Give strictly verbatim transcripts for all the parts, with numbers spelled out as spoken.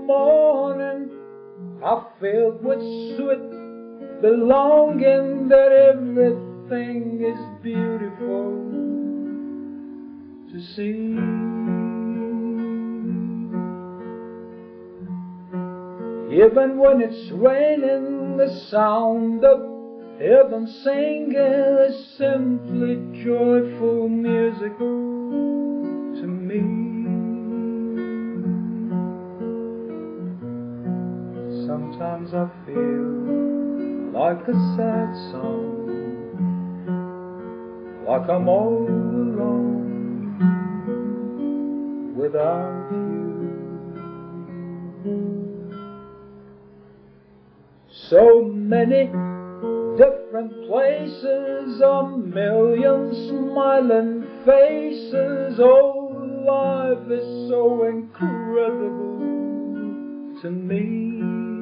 morning are filled with sweet belonging, that everything is beautiful to see. Even when it's raining, the sound of heaven singing is simply joyful music to me. Sometimes I feel like a sad song, like I'm all alone without you. So many different places, a million smiling faces. Oh, life is so incredible to me.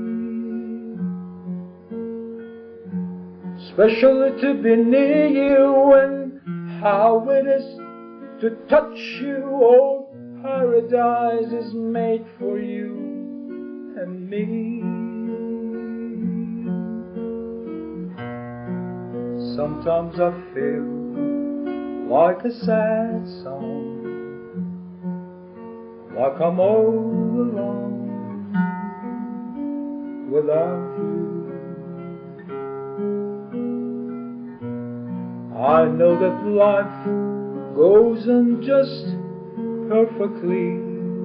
Especially to be near you, and how it is to touch you. Oh, paradise is made for you and me. Sometimes I feel like a sad song, like I'm all alone without you. I know that life goes on just perfectly.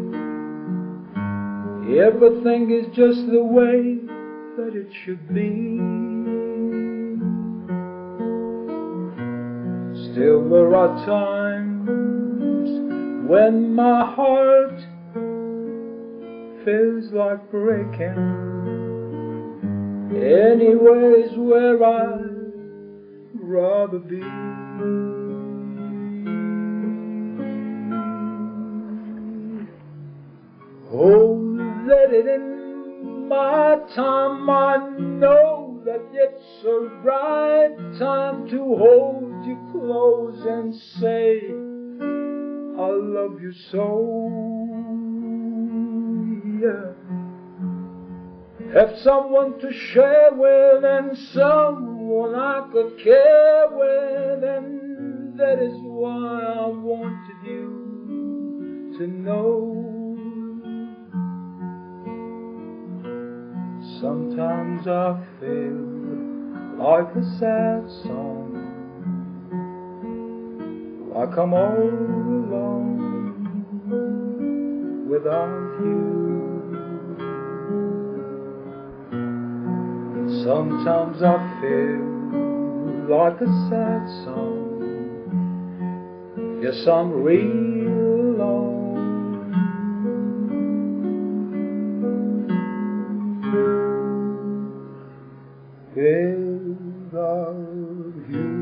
Everything is just the way that it should be. Still there are times when my heart feels like breaking. Anyways, where I'd rather be. Oh, let it in my time. I know that it's a right time to hold you close and say I love you so, yeah. Have someone to share with and someone I could care with, and that is why I wanted you to know. Sometimes I feel like a sad song, like I'm all alone without you. Sometimes I feel like a sad song. Yes, I'm real alone without you.